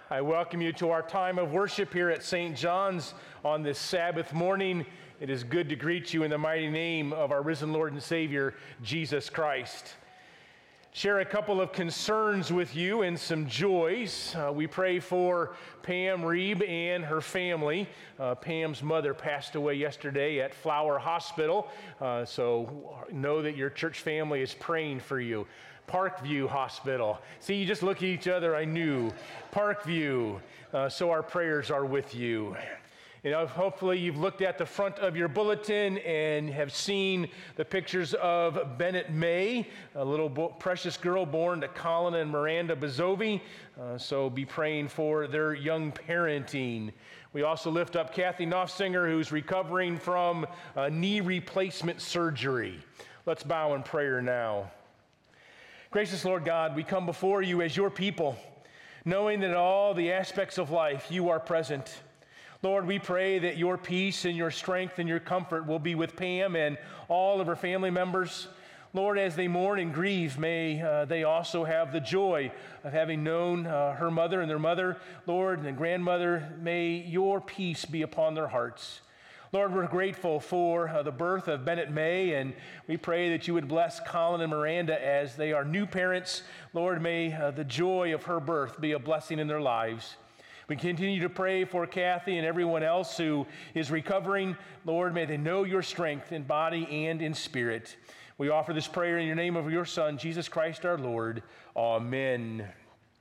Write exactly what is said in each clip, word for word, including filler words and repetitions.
I welcome you to our time of worship here at Saint John's on this Sabbath morning. It is good to greet you in the mighty name of our risen Lord and Savior, Jesus Christ. Share a couple of concerns with you and some joys. Uh, we pray for Pam Reeb and her family. Uh, Pam's mother passed away yesterday at Flower Hospital, uh, so know that your church family is praying for you. Parkview Hospital. See, you just look at each other, I knew. Parkview. Uh, so our prayers are with you. You know, hopefully you've looked at the front of your bulletin and have seen the pictures of Bennett May, a little bo- precious girl born to Colin and Miranda Bezovi. Uh, so be praying for their young parenting. We also lift up Kathy Knopfsinger, who's recovering from uh, knee replacement surgery. Let's bow in prayer now. Gracious Lord God, we come before you as your people, knowing that in all the aspects of life you are present. Lord, we pray that your peace and your strength and your comfort will be with Pam and all of her family members. Lord, as they mourn and grieve, may uh, they also have the joy of having known uh, her mother and their mother, Lord, and grandmother. May your peace be upon their hearts. Lord, we're grateful for uh, the birth of Bennett May, and we pray that you would bless Colin and Miranda as they are new parents. Lord, may uh, the joy of her birth be a blessing in their lives. We continue to pray for Kathy and everyone else who is recovering. Lord, may they know your strength in body and in spirit. We offer this prayer in your name of your Son, Jesus Christ our Lord. Amen.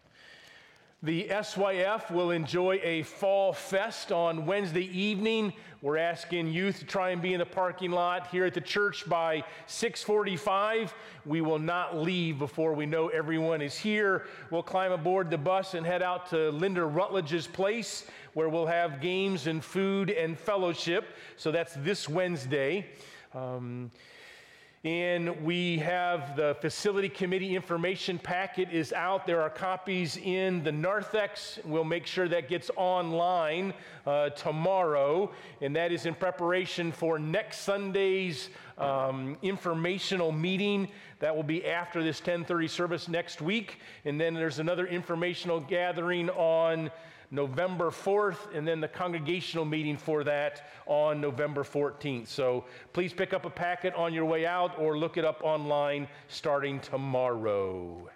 The S Y F will enjoy a fall fest on Wednesday evening. We're asking youth to try and be in the parking lot here at the church by six forty-five. We will not leave before we know everyone is here. We'll climb aboard the bus and head out to Linda Rutledge's place, where we'll have games and food and fellowship. So that's this Wednesday. Um, And we have the facility committee information packet is out. There are copies in the narthex. We'll make sure that gets online uh, tomorrow. And that is in preparation for next Sunday's um, informational meeting. That will be after this ten thirty service next week. And then there's another informational gathering on November fourth, and then the congregational meeting for that on November fourteenth. So please pick up a packet on your way out or look it up online starting tomorrow.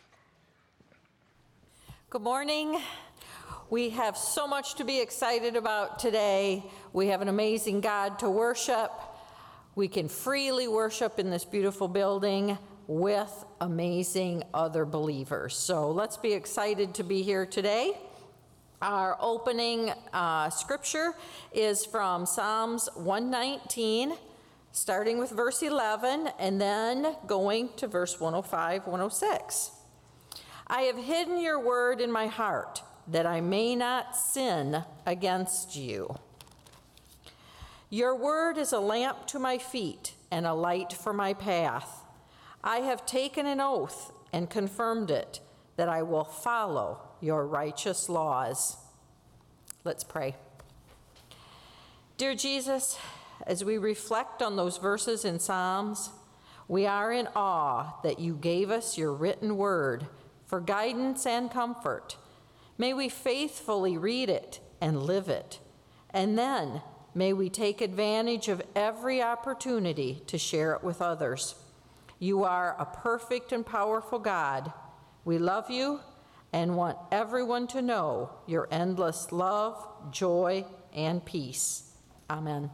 Good morning. We have so much to be excited about today. We have an amazing God to worship. We can freely worship in this beautiful building with amazing other believers. So let's be excited to be here today. Our opening uh, scripture is from Psalms one nineteen, starting with verse eleven, and then going to verse one oh five, one oh six. I have hidden your word in my heart, that I may not sin against you. Your word is a lamp to my feet and a light for my path. I have taken an oath and confirmed it, that I will follow your righteous laws. Let's pray. Dear Jesus, as we reflect on those verses in Psalms, we are in awe that you gave us your written word for guidance and comfort. May we faithfully read it and live it, and then may we take advantage of every opportunity to share it with others. You are a perfect and powerful God. We love you and want everyone to know your endless love, joy, and peace. Amen.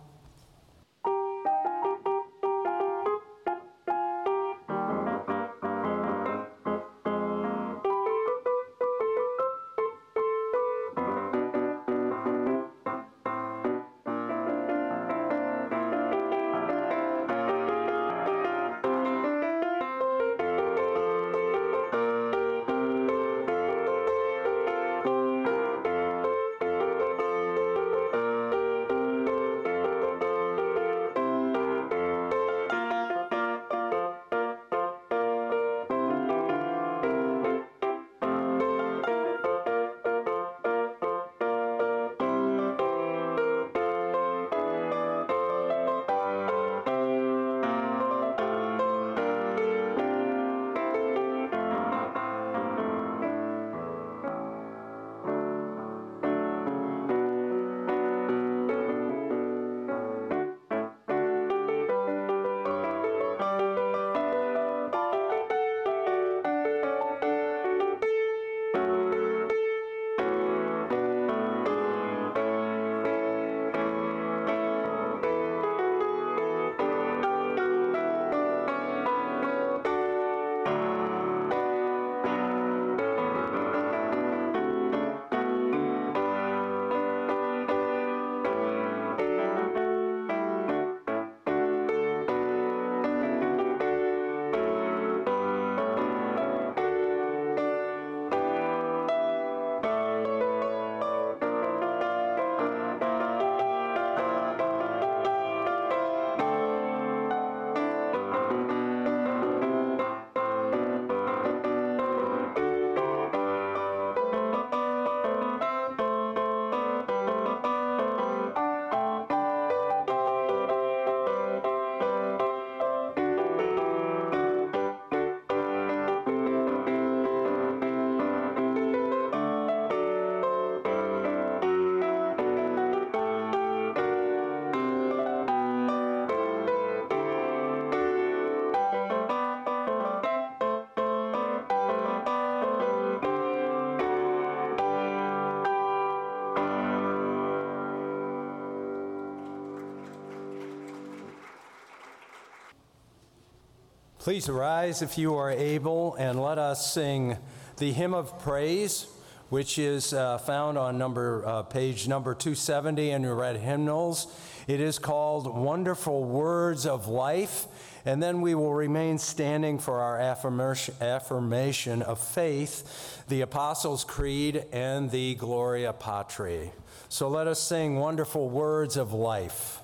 Please rise if you are able, and let us sing the hymn of praise, which is uh, found on number uh, page number two seventy in your red hymnals. It is called Wonderful Words of Life, and then we will remain standing for our affirmation, affirmation of faith, the Apostles' Creed, and the Gloria Patri. So let us sing Wonderful Words of Life.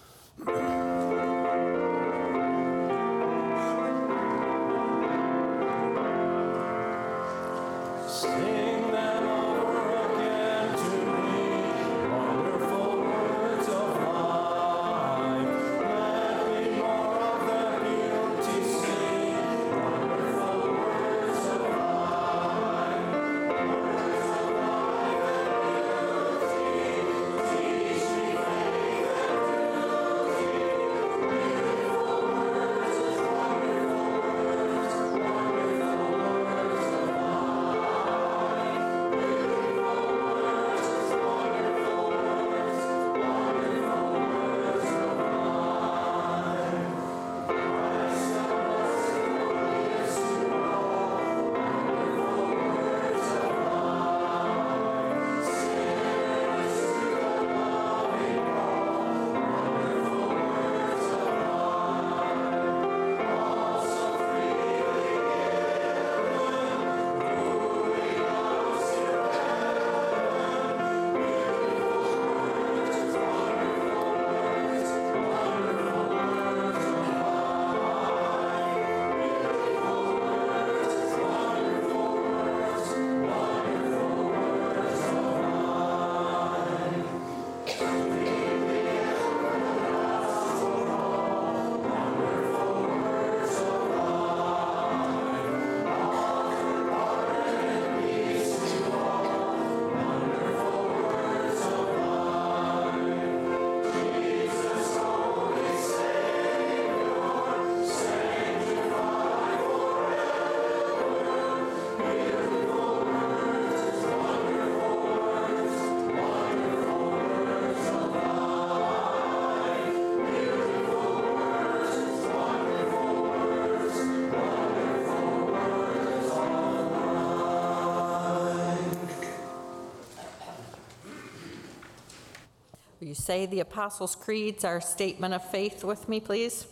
Will you say the Apostles' Creeds, our statement of faith, with me, please?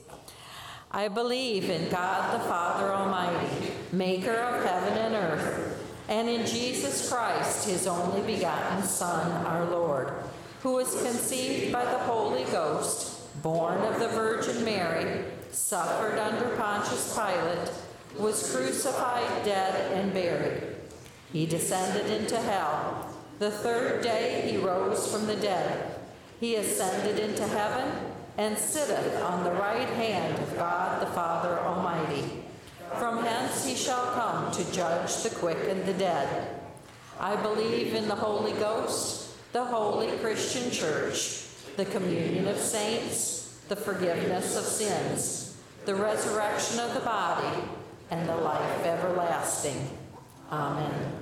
I believe in God the Father Almighty, maker of heaven and earth, and in Jesus Christ, his only begotten Son, our Lord, who was conceived by the Holy Ghost, born of the Virgin Mary, suffered under Pontius Pilate, was crucified, dead, and buried. He descended into hell. The third day he rose from the dead. He ascended into heaven and sitteth on the right hand of God the Father Almighty. From hence he shall come to judge the quick and the dead. I believe in the Holy Ghost, the holy Christian church, the communion of saints, the forgiveness of sins, the resurrection of the body, and the life everlasting. Amen.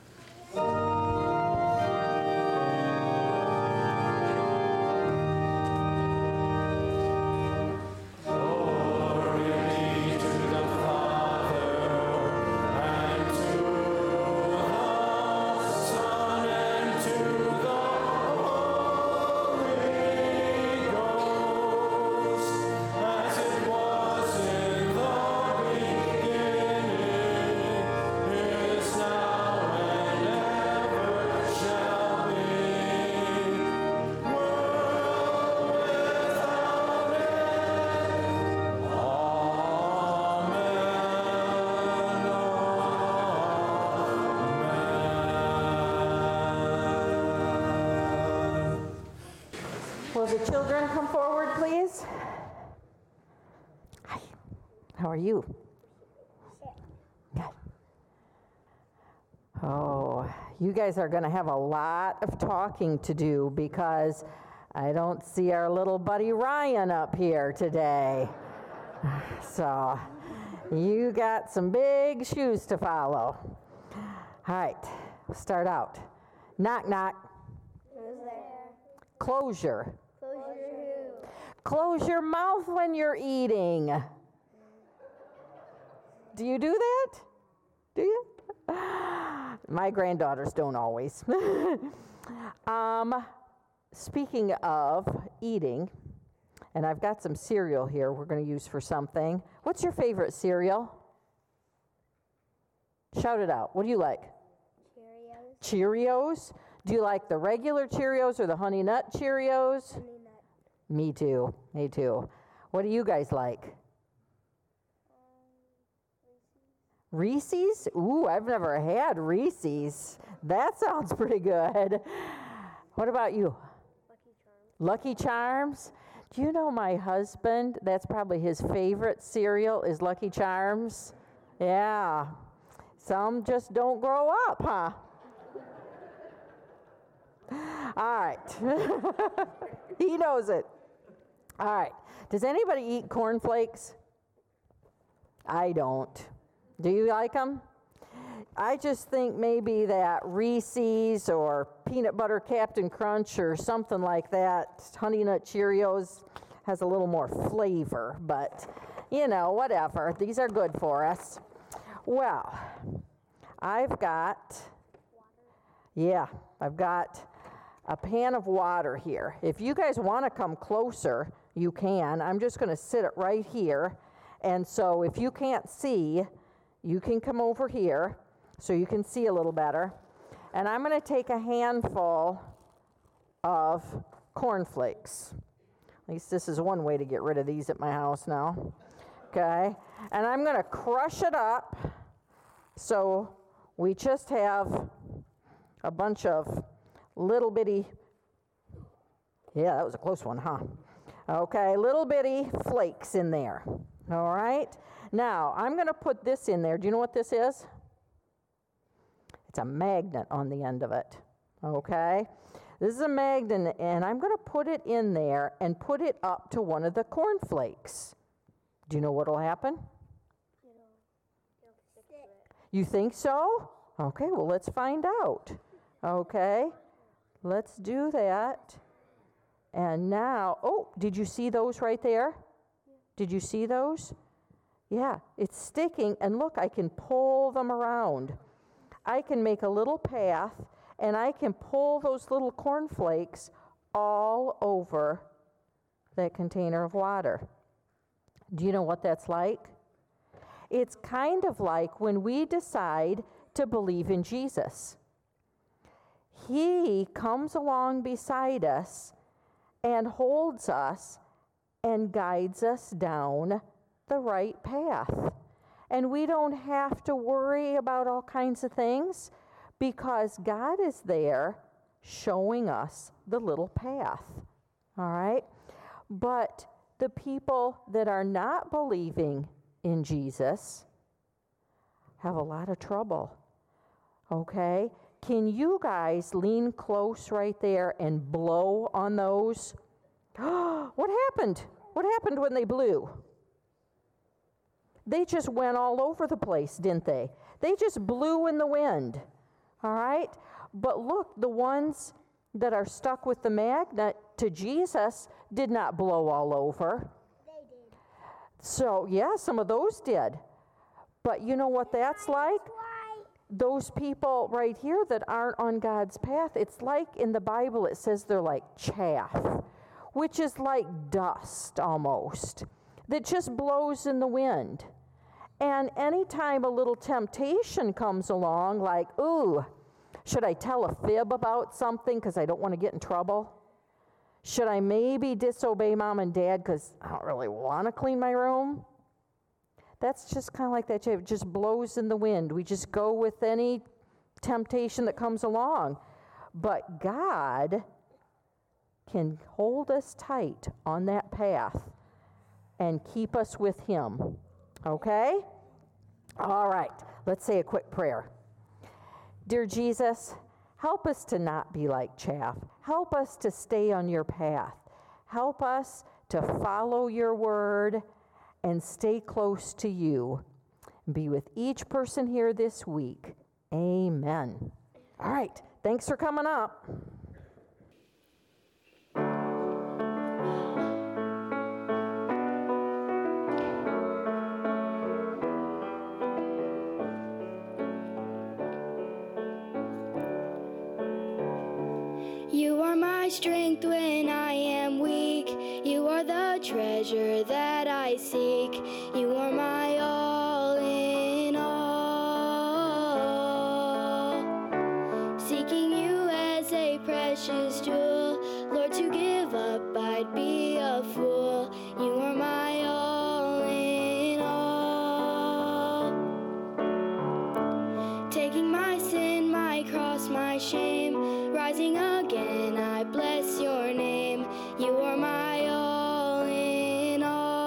Will the children come forward, please? Hi. How are you? Good. Oh, you guys are going to have a lot of talking to do because I don't see our little buddy Ryan up here today. So you got some big shoes to follow. All right, we'll start out. Knock, knock. Who's there? Closure. Close your who? Close your mouth when you're eating. Do you do that? Do you? My granddaughters don't always. um, speaking of eating, and I've got some cereal here we're going to use for something. What's your favorite cereal? Shout it out. What do you like? Cheerios. Cheerios? Do you like the regular Cheerios or the Honey Nut Cheerios? Honey Nut. Me too. Me too. What do you guys like? Reese's? Ooh, I've never had Reese's. That sounds pretty good. What about you? Lucky Charms. Lucky Charms? Do you know my husband, that's probably his favorite cereal is Lucky Charms? Yeah. Some just don't grow up, huh? All right. He knows it. All right. Does anybody eat cornflakes? I don't. Do you like them? I just think maybe that Reese's or peanut butter Captain Crunch or something like that, Honey Nut Cheerios, has a little more flavor, but you know, whatever. These are good for us. Well, I've got, yeah, I've got a pan of water here. If you guys want to come closer, you can. I'm just going to sit it right here. And so if you can't see, you can come over here so you can see a little better. And I'm going to take a handful of cornflakes. At least this is one way to get rid of these at my house now. Okay? And I'm going to crush it up so we just have a bunch of little bitty, yeah, that was a close one, huh? Okay, little bitty flakes in there. All right? Now, I'm going to put this in there. Do you know what this is? It's a magnet on the end of it. Okay? This is a magnet, and I'm going to put it in there and put it up to one of the cornflakes. Do you know what will happen? You think so? Okay, well, let's find out. Okay? Let's do that. And now, oh, did you see those right there? Did you see those? Yeah, it's sticking, and look, I can pull them around. I can make a little path, and I can pull those little cornflakes all over that container of water. Do you know what that's like? It's kind of like when we decide to believe in Jesus. He comes along beside us and holds us and guides us down the right path. And we don't have to worry about all kinds of things because God is there showing us the little path. All right? But the people that are not believing in Jesus have a lot of trouble. Okay? Can you guys lean close right there and blow on those? What happened? What happened when they blew? They just went all over the place, didn't they? They just blew in the wind. All right? But look, the ones that are stuck with the magnet to Jesus did not blow all over. They did. So, yeah, some of those did. But you know what that's like? Why? Those people right here that aren't on God's path, it's like in the Bible it says they're like chaff, which is like dust almost, that just blows in the wind. And anytime a little temptation comes along, like, ooh, should I tell a fib about something because I don't want to get in trouble? Should I maybe disobey mom and dad because I don't really want to clean my room? That's just kind of like that. It just blows in the wind. We just go with any temptation that comes along. But God can hold us tight on that path and keep us with Him. Okay? All right. Let's say a quick prayer. Dear Jesus, help us to not be like chaff. Help us to stay on your path. Help us to follow your word and stay close to you. Be with each person here this week. Amen. All right. Thanks for coming up. strength when I am weak. You are the treasure that I seek. You are my all in all. Seeking you as a precious jewel, Lord, to give up I'd be a fool. You are my all in all. Taking my sin, my cross, my shame, rising again, I bless your name. You are my all in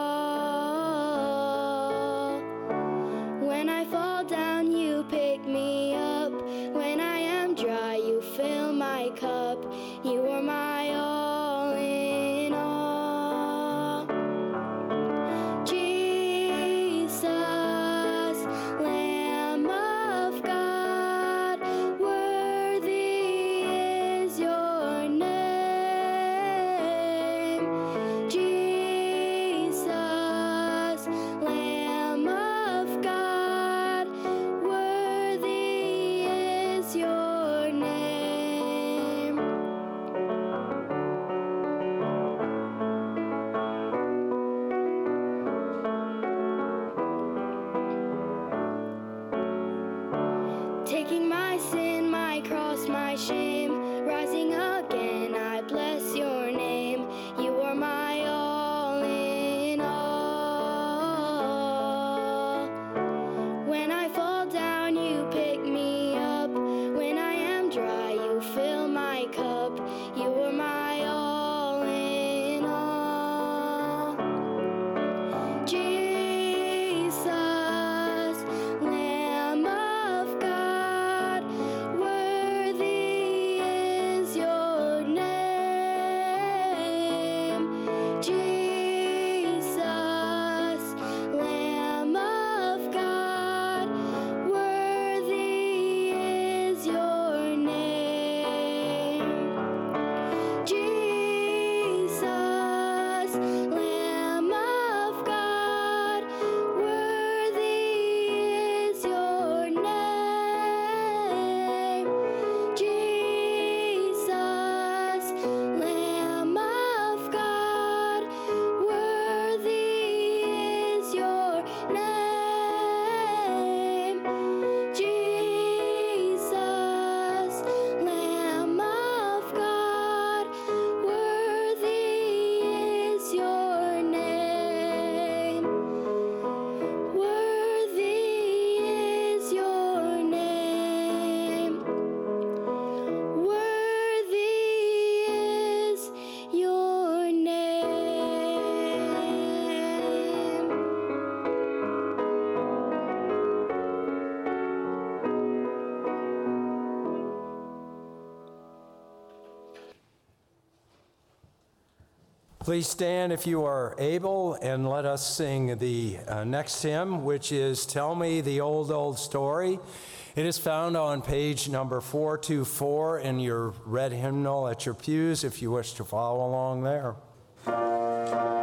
all. When I fall down, you pick me up. When I am dry, you fill my cup. You are my all in all. Jesus, Lamb of God, worthy is your name. Jesus, Lamb of God, worthy is your name. Taking my sin, my cross, my shame, rising again, I bless your name. You are my all in all. When I fall down, you pick me up. When I am dry, you fill my cup. You are my all in all. Jesus, Lamb of God, worthy is your name. Jesus, Lamb of God, worthy is your name. Jesus, Lamb of God, worthy is your name. Jesus, Lamb of God, worthy is your name. Jesus, Lamb of God, worthy is your name. Worthy is your name. Worthy is your name. Please stand if you are able, and let us sing the uh, next hymn, which is Tell Me the Old, Old Story. It is found on page number four twenty-four in your red hymnal at your pews if you wish to follow along there.